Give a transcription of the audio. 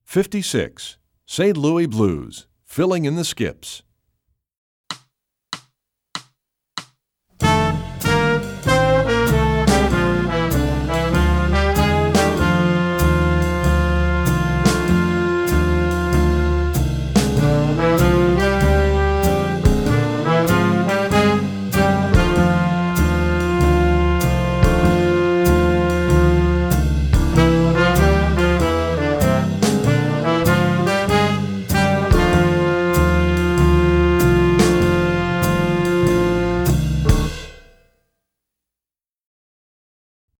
56. St. Louis Blues, Filling in the Skips.